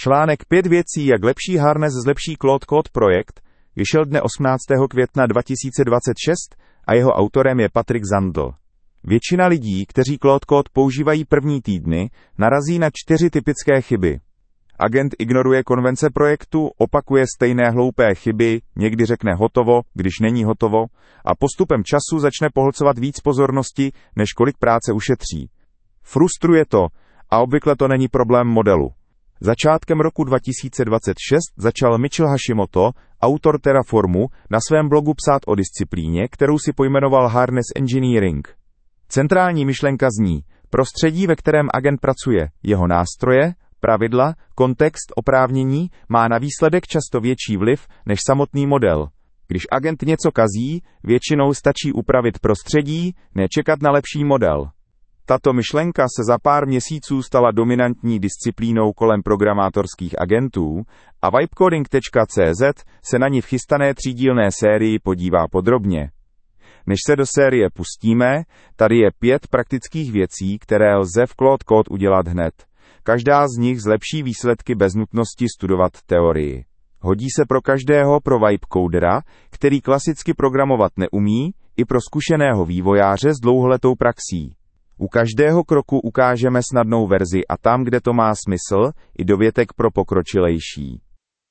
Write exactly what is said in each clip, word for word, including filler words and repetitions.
Článek pět věcí, jak lepší Harness zlepší Claude Code projekt, vyšel dne osmnáctého května dva tisíce dvacet šest a jeho autorem je Patrick Zandl. Většina lidí, kteří Claude Code používají první týdny, narazí na čtyři typické chyby. Agent ignoruje konvence projektu, opakuje stejné hloupé chyby, někdy řekne hotovo, když není hotovo, a postupem času začne pohlcovat víc pozornosti, než kolik práce ušetří. Frustruje to, a obvykle to není problém modelu. Začátkem roku dva tisíce dvacet šest začal Michio Hashimoto, autor Terraformu, na svém blogu psát o disciplíně, kterou si pojmenoval Harness Engineering. Centrální myšlenka zní: prostředí, ve kterém agent pracuje, jeho nástroje, pravidla, kontext, oprávnění, má na výsledek často větší vliv než samotný model. Když agent něco kazí, většinou stačí upravit prostředí, nečekat na lepší model. Tato myšlenka se za pár měsíců stala dominantní disciplínou kolem programátorských agentů a vibecoding tečka cé zet se na ní v chystané třídílné sérii podívá podrobně. Než se do série pustíme, tady je pět praktických věcí, které lze v Claude Code udělat hned. Každá z nich zlepší výsledky bez nutnosti studovat teorii. Hodí se pro každého pro vibecodera, který klasicky programovat neumí, i pro zkušeného vývojáře s dlouholetou praxí. U každého kroku ukážeme snadnou verzi a tam, kde to má smysl, i dovětek pro pokročilejší.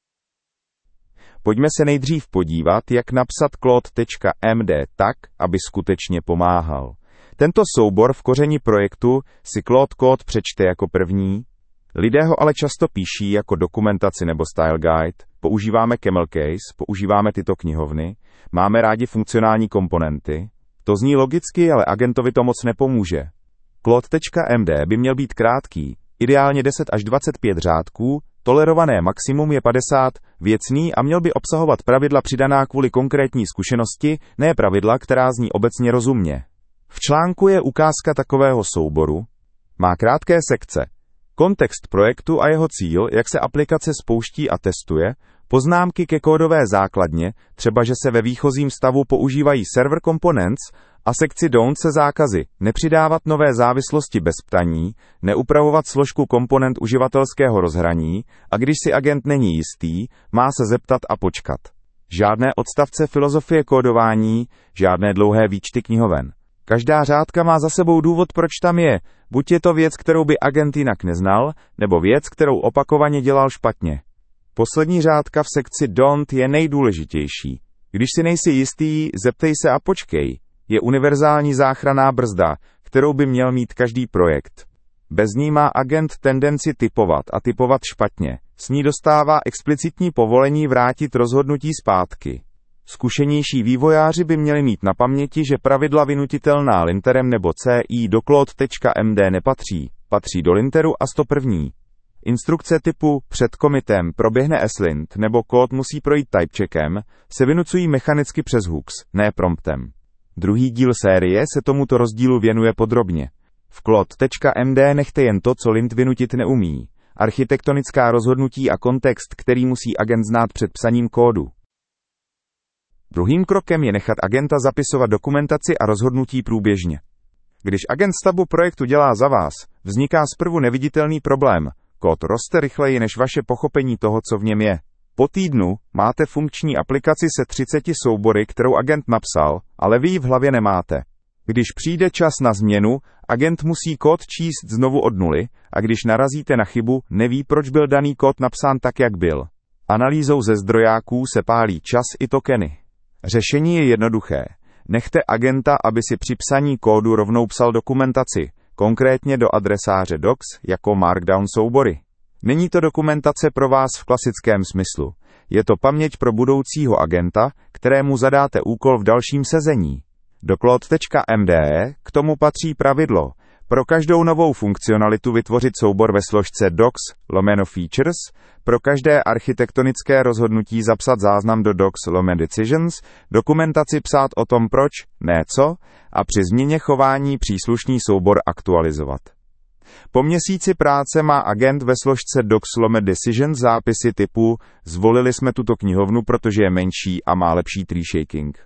Pojďme se nejdřív podívat, jak napsat Claude tečka em dé tak, aby skutečně pomáhal. Tento soubor v kořeni projektu si Claude Code přečte jako první. Lidé ho ale často píší jako dokumentaci nebo style guide, používáme camel case, používáme tyto knihovny, máme rádi funkcionální komponenty. To zní logicky, ale agentovi to moc nepomůže. Claude tečka em dé by měl být krátký, ideálně deset až dvacet pět řádků, tolerované maximum je padesát, věcný a měl by obsahovat pravidla přidaná kvůli konkrétní zkušenosti, ne pravidla, která zní obecně rozumně. V článku je ukázka takového souboru. Má krátké sekce. Kontext projektu a jeho cíl, jak se aplikace spouští a testuje, poznámky ke kódové základně, třeba že se ve výchozím stavu používají server components, a sekci don't se zákazy, nepřidávat nové závislosti bez ptaní, neupravovat složku komponent uživatelského rozhraní, a když si agent není jistý, má se zeptat a počkat. Žádné odstavce filozofie kódování, žádné dlouhé výčty knihoven. Každá řádka má za sebou důvod, proč tam je, buď je to věc, kterou by agent jinak neznal, nebo věc, kterou opakovaně dělal špatně. Poslední řádka v sekci don't je nejdůležitější. Když si nejsi jistý, zeptej se a počkej. Je univerzální záchranná brzda, kterou by měl mít každý projekt. Bez ní má agent tendenci typovat a typovat špatně. S ní dostává explicitní povolení vrátit rozhodnutí zpátky. Zkušenější vývojáři by měli mít na paměti, že pravidla vynutitelná linterem nebo C I do Claude tečka em dé nepatří, patří do linteru a sto jedna. Instrukce typu před commitem proběhne ESLint nebo kód musí projít typecheckem se vynucují mechanicky přes hooks, ne promptem. Druhý díl série se tomuto rozdílu věnuje podrobně. V Claude tečka em dé nechte jen to, co lint vynutit neumí. Architektonická rozhodnutí a kontext, který musí agent znát před psaním kódu. Druhým krokem je nechat agenta zapisovat dokumentaci a rozhodnutí průběžně. Když agent stavbu projektu dělá za vás, vzniká zprvu neviditelný problém. Kód roste rychleji než vaše pochopení toho, co v něm je. Po týdnu máte funkční aplikaci se třiceti soubory, kterou agent napsal, ale vy ji v hlavě nemáte. Když přijde čas na změnu, agent musí kód číst znovu od nuly, a když narazíte na chybu, neví, proč byl daný kód napsán tak, jak byl. Analýzou ze zdrojáků se pálí čas i tokeny. Řešení je jednoduché. Nechte agenta, aby si při psaní kódu rovnou psal dokumentaci, konkrétně do adresáře docs jako markdown soubory. Není to dokumentace pro vás v klasickém smyslu. Je to paměť pro budoucího agenta, kterému zadáte úkol v dalším sezení. Do Claude tečka em dé k tomu patří pravidlo. Pro každou novou funkcionalitu vytvořit soubor ve složce docs lomeno features, pro každé architektonické rozhodnutí zapsat záznam do docs lomeno decisions, dokumentaci psát o tom proč, ne co, a při změně chování příslušný soubor aktualizovat. Po měsíci práce má agent ve složce docs lomeno decisions zápisy typu zvolili jsme tuto knihovnu, protože je menší a má lepší tree shaking.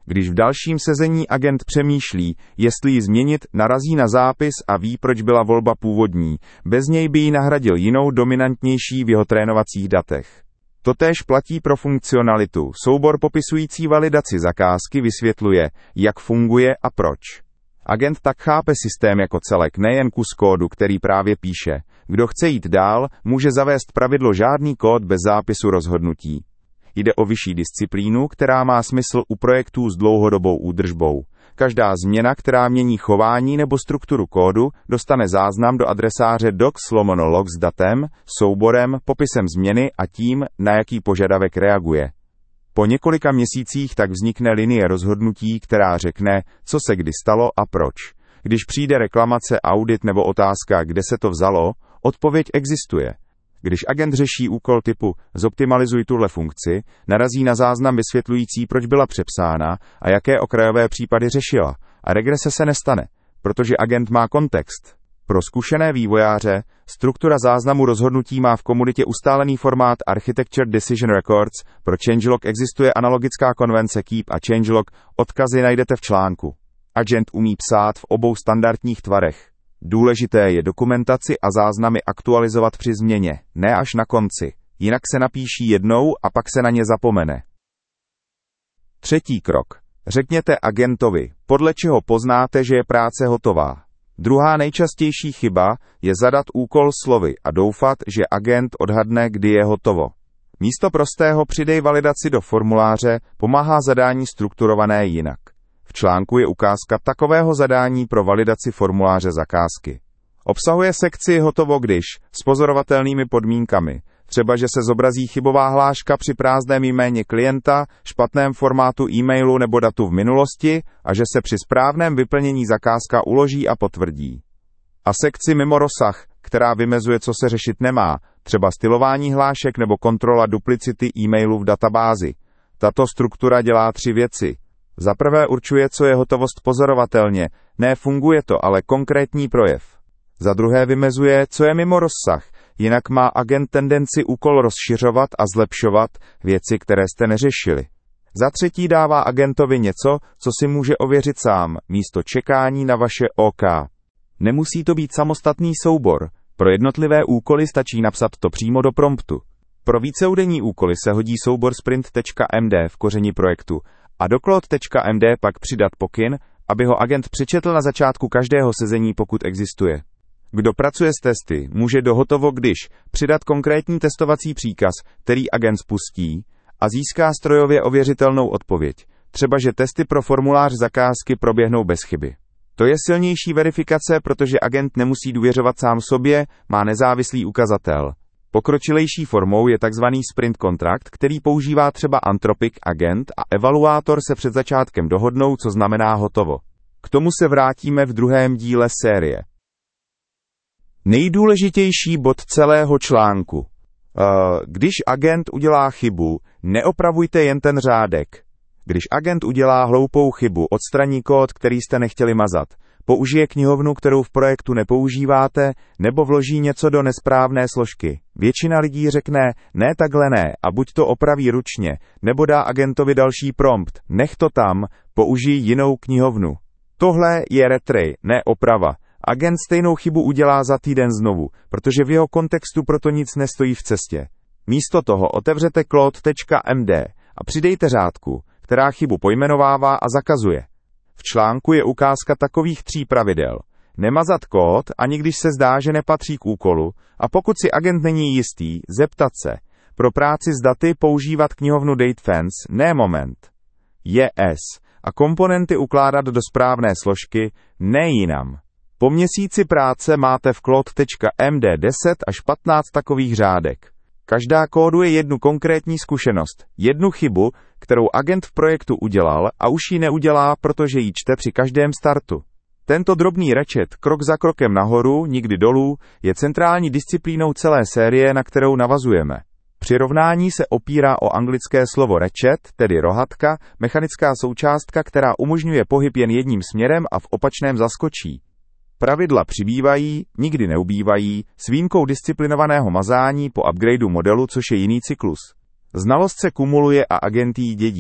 Když v dalším sezení agent přemýšlí, jestli ji změnit, narazí na zápis a ví, proč byla volba původní. Bez něj by ji nahradil jinou dominantnější v jeho trénovacích datech. Totéž platí pro funkcionalitu. Soubor popisující validaci zakázky vysvětluje, jak funguje a proč. Agent tak chápe systém jako celek, nejen kus kódu, který právě píše. Kdo chce jít dál, může zavést pravidlo žádný kód bez zápisu rozhodnutí. Jde o vyšší disciplínu, která má smysl u projektů s dlouhodobou údržbou. Každá změna, která mění chování nebo strukturu kódu, dostane záznam do adresáře docs lomeno log s datem, souborem, popisem změny a tím, na jaký požadavek reaguje. Po několika měsících tak vznikne linie rozhodnutí, která řekne, co se kdy stalo a proč. Když přijde reklamace, audit nebo otázka, kde se to vzalo, odpověď existuje. Když agent řeší úkol typu zoptimalizuj tuhle funkci, narazí na záznam vysvětlující, proč byla přepsána a jaké okrajové případy řešila, a regrese se nestane, protože agent má kontext. Pro zkušené vývojáře, struktura záznamu rozhodnutí má v komunitě ustálený formát Architecture Decision Records, pro changelog existuje analogická konvence Keep a changelog, odkazy najdete v článku. Agent umí psát v obou standardních tvarech. Důležité je dokumentaci a záznamy aktualizovat při změně, ne až na konci, jinak se napíší jednou a pak se na ně zapomene. Třetí krok. Řekněte agentovi, podle čeho poznáte, že je práce hotová. Druhá nejčastější chyba je zadat úkol slovy a doufat, že agent odhadne, kdy je hotovo. Místo prostého přidej validaci do formuláře pomáhá zadání strukturované jinak. V článku je ukázka takového zadání pro validaci formuláře zakázky. Obsahuje sekci hotovo když s pozorovatelnými podmínkami, třeba že se zobrazí chybová hláška při prázdném jméně klienta, špatném formátu e-mailu nebo datu v minulosti a že se při správném vyplnění zakázka uloží a potvrdí. A sekci mimo rozsah, která vymezuje, co se řešit nemá, třeba stylování hlášek nebo kontrola duplicity e-mailu v databázi. Tato struktura dělá tři věci. Za prvé určuje, co je hotovost pozorovatelně, ne funguje to, ale konkrétní projev. Za druhé vymezuje, co je mimo rozsah, jinak má agent tendenci úkol rozšiřovat a zlepšovat věci, které jste neřešili. Za třetí dává agentovi něco, co si může ověřit sám, místo čekání na vaše OK. Nemusí to být samostatný soubor, pro jednotlivé úkoly stačí napsat to přímo do promptu. Pro víceudenní úkoly se hodí soubor sprint.md v kořeni projektu a do cloud.md pak přidat pokyn, aby ho agent přečetl na začátku každého sezení, pokud existuje. Kdo pracuje s testy, může do hotovo když přidat konkrétní testovací příkaz, který agent spustí a získá strojově ověřitelnou odpověď, třeba že testy pro formulář zakázky proběhnou bez chyby. To je silnější verifikace, protože agent nemusí důvěřovat sám sobě, má nezávislý ukazatel. Pokročilejší formou je tzv. sprint kontrakt, který používá třeba Anthropic agent a evaluátor se před začátkem dohodnou, co znamená hotovo. K tomu se vrátíme v druhém díle série. Nejdůležitější bod celého článku. Když agent udělá chybu, neopravujte jen ten řádek. Když agent udělá hloupou chybu, odstraní kód, který jste nechtěli mazat, použije knihovnu, kterou v projektu nepoužíváte, nebo vloží něco do nesprávné složky. Většina lidí řekne, ne takhle ne, a buď to opraví ručně, nebo dá agentovi další prompt, nech to tam, použij jinou knihovnu. Tohle je retry, ne oprava. Agent stejnou chybu udělá za týden znovu, protože v jeho kontextu proto nic nestojí v cestě. Místo toho otevřete cloud.md a přidejte řádku, která chybu pojmenovává a zakazuje. V článku je ukázka takových tří pravidel. Nemazat kód, ani když se zdá, že nepatří k úkolu, a pokud si agent není jistý, zeptat se. Pro práci s daty používat knihovnu Datefence, ne Moment. J S. A komponenty ukládat do správné složky, ne jinam. Po měsíci práce máte v cloud.md deset až patnáct takových řádek. Každá kóduje jednu konkrétní zkušenost, jednu chybu, kterou agent v projektu udělal a už ji neudělá, protože ji čte při každém startu. Tento drobný ratchet, krok za krokem nahoru, nikdy dolů, je centrální disciplínou celé série, na kterou navazujeme. Přirovnání se opírá o anglické slovo ratchet, tedy rohatka, mechanická součástka, která umožňuje pohyb jen jedním směrem a v opačném zaskočí. Pravidla přibývají, nikdy neubývají, s výjimkou disciplinovaného mazání po upgradeu modelu, což je jiný cyklus. Znalost se kumuluje a agent ji dědí,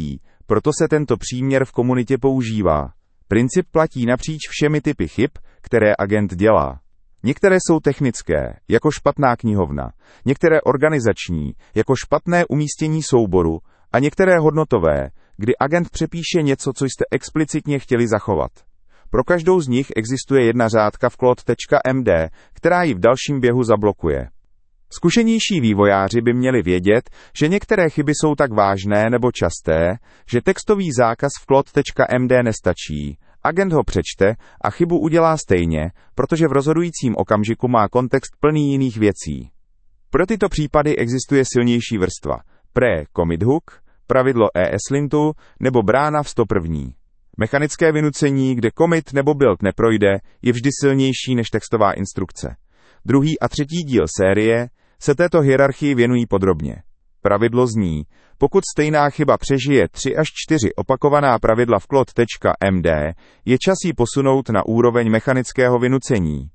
proto se tento příměr v komunitě používá. Princip platí napříč všemi typy chyb, které agent dělá. Některé jsou technické, jako špatná knihovna, některé organizační, jako špatné umístění souboru, a některé hodnotové, kdy agent přepíše něco, co jste explicitně chtěli zachovat. Pro každou z nich existuje jedna řádka v Claude tečka em dé, která ji v dalším běhu zablokuje. Zkušenější vývojáři by měli vědět, že některé chyby jsou tak vážné nebo časté, že textový zákaz v Claude tečka em dé nestačí. Agent ho přečte a chybu udělá stejně, protože v rozhodujícím okamžiku má kontext plný jiných věcí. Pro tyto případy existuje silnější vrstva. Pre-commit hook, pravidlo E S lintu nebo brána v sto jedna. Mechanické vynucení, kde commit nebo build neprojde, je vždy silnější než textová instrukce. Druhý a třetí díl série se této hierarchii věnují podrobně. Pravidlo zní, pokud stejná chyba přežije tři až čtyři opakovaná pravidla v Claude tečka em dé, je čas ji posunout na úroveň mechanického vynucení.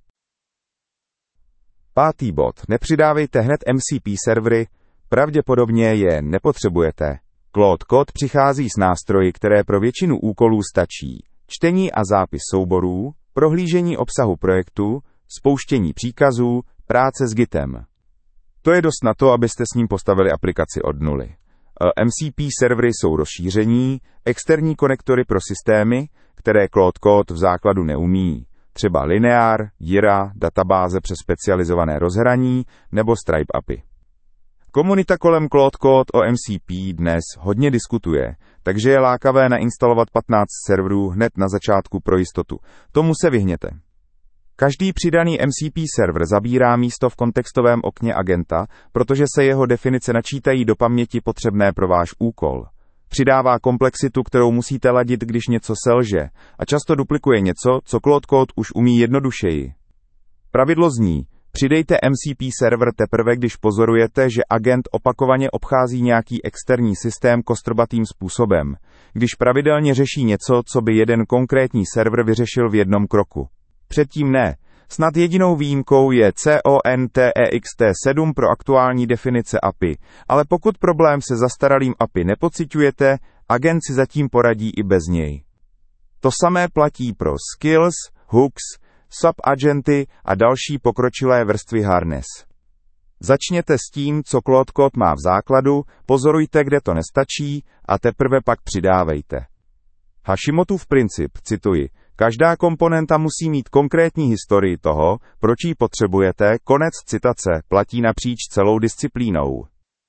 Pátý bod. Nepřidávejte hned M C P servery, pravděpodobně je nepotřebujete. Claude Code přichází s nástroji, které pro většinu úkolů stačí. Čtení a zápis souborů, prohlížení obsahu projektu, spouštění příkazů, práce s Gitem. To je dost na to, abyste s ním postavili aplikaci od nuly. M C P servery jsou rozšíření, externí konektory pro systémy, které Claude Code v základu neumí, třeba Linear, Jira, databáze přes specializované rozhraní nebo Stripe A P I. Komunita kolem Claude Code o M C P dnes hodně diskutuje, takže je lákavé nainstalovat patnáct serverů hned na začátku pro jistotu. Tomu se vyhněte. Každý přidaný M C P server zabírá místo v kontextovém okně agenta, protože se jeho definice načítají do paměti potřebné pro váš úkol. Přidává komplexitu, kterou musíte ladit, když něco selže, a často duplikuje něco, co Claude Code už umí jednodušeji. Pravidlo zní, přidejte M C P server teprve, když pozorujete, že agent opakovaně obchází nějaký externí systém kostrbatým způsobem, když pravidelně řeší něco, co by jeden konkrétní server vyřešil v jednom kroku. Předtím ne. Snad jedinou výjimkou je CONTEXT sedm pro aktuální definice A P I, ale pokud problém se zastaralým A P I nepociťujete, agent si zatím poradí i bez něj. To samé platí pro skills, hooks, subagenty a další pokročilé vrstvy harness. Začněte s tím, co Claude Code má v základu, pozorujte, kde to nestačí, a teprve pak přidávejte. Hashimotův princip, cituji, každá komponenta musí mít konkrétní historii toho, proč ji potřebujete, konec citace, platí napříč celou disciplínou.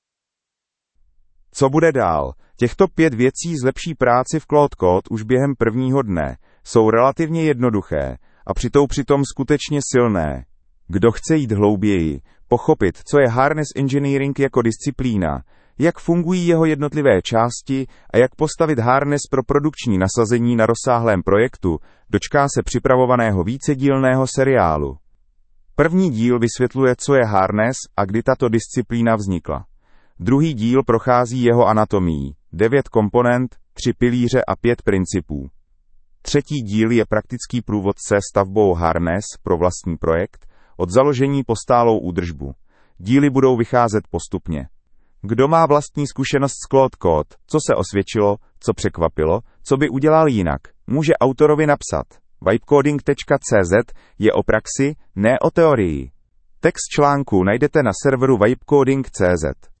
Co bude dál? Těchto pět věcí zlepší práci v Claude Code už během prvního dne, jsou relativně jednoduché a přitou přitom skutečně silné. Kdo chce jít hlouběji, pochopit, co je harness engineering jako disciplína, jak fungují jeho jednotlivé části a jak postavit harness pro produkční nasazení na rozsáhlém projektu, dočká se připravovaného vícedílného seriálu. První díl vysvětluje, co je harness a kdy tato disciplína vznikla. Druhý díl prochází jeho anatomií, devět komponent, tři pilíře a pět principů. Třetí díl je praktický průvodce stavbou harness pro vlastní projekt, od založení po stálou údržbu. Díly budou vycházet postupně. Kdo má vlastní zkušenost s Claude Code, co se osvědčilo, co překvapilo, co by udělal jinak, může autorovi napsat. Vibecoding tečka cé zet je o praxi, ne o teorii. Text článku najdete na serveru vibecoding tečka cé zet.